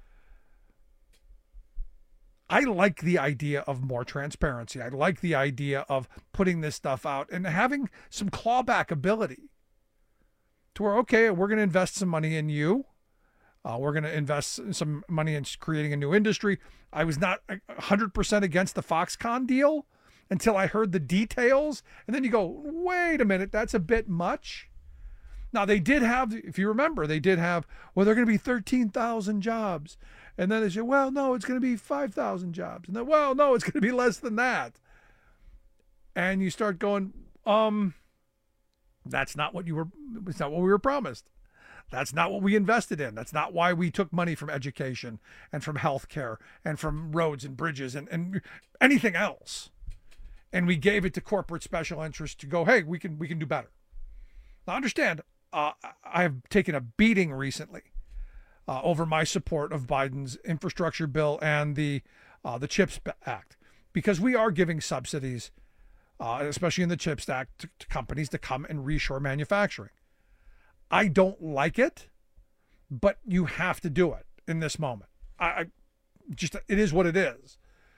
I like the idea of more transparency. I like the idea of putting this stuff out and having some clawback ability to where, okay, we're going to invest some money in you. We're going to invest some money in creating a new industry. I was not 100% against the Foxconn deal until I heard the details. And then you go, wait a minute, that's a bit much. Now, they did have, if you remember, they're going to be 13,000 jobs. And then they say, well, no, it's going to be 5,000 jobs. And then, well, no, it's going to be less than that. And you start going, that's not what it's not what we were promised. That's not what we invested in. That's not why we took money from education and from healthcare and from roads and bridges and anything else. And we gave it to corporate special interests to go, hey, we can do better. Now, understand, I have taken a beating recently over my support of Biden's infrastructure bill and the CHIPS Act, because we are giving subsidies, especially in the CHIPS Act, to companies to come and reshore manufacturing. I don't like it, but you have to do it in this moment. It is what it is.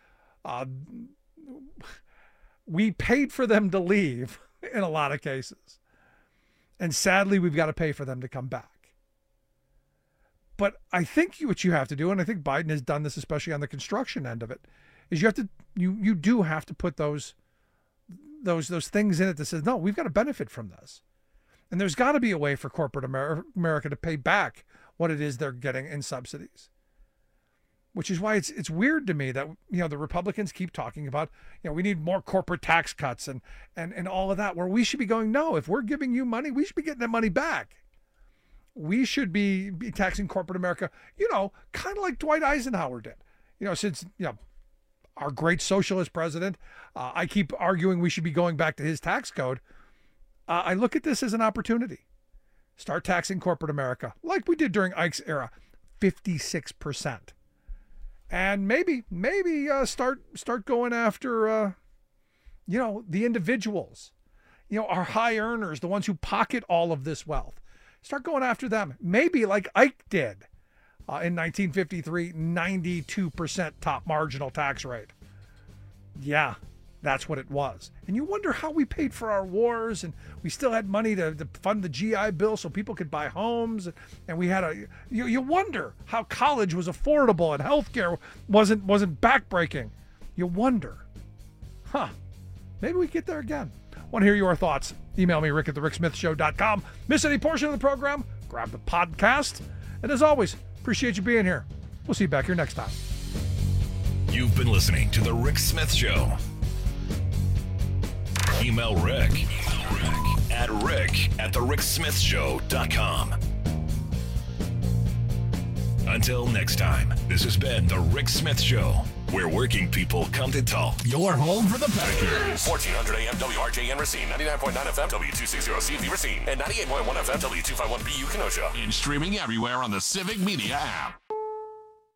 We paid for them to leave in a lot of cases. And sadly, we've got to pay for them to come back. But I think what you have to do, and I think Biden has done this, especially on the construction end of it, is you do have to put those things in it that says, no, we've got to benefit from this. And there's got to be a way for corporate America to pay back what it is they're getting in subsidies. Which is why it's weird to me that, the Republicans keep talking about, we need more corporate tax cuts and all of that, where we should be going, no, if we're giving you money, we should be getting that money back. We should be taxing corporate America, kind of like Dwight Eisenhower did. Since, our great socialist president, I keep arguing we should be going back to his tax code. I look at this as an opportunity. Start taxing corporate America like we did during Ike's era, 56%. And maybe start going after, the individuals, our high earners, the ones who pocket all of this wealth. Start going after them. Maybe like Ike did in 1953, 92% top marginal tax rate. Yeah, That's what it was. And you wonder how we paid for our wars, and we still had money to fund the GI Bill so people could buy homes, and we had you wonder how college was affordable and healthcare wasn't backbreaking. You wonder. Maybe we get there again. Want to hear your thoughts? Email me, rick@thericksmithshow.com. Miss any portion of the program? Grab the podcast. And as always, appreciate you being here. We'll see you back here next time. You've been listening to The Rick Smith Show. Email Rick at rick@thericksmithshow.com. Until next time, this has been The Rick Smith Show, where working people come to talk. Your home for the Packers. 1400 AM WRJN Racine, 99.9 FM W260CV Racine, and 98.1 FM W251BU Kenosha. And streaming everywhere on the Civic Media app.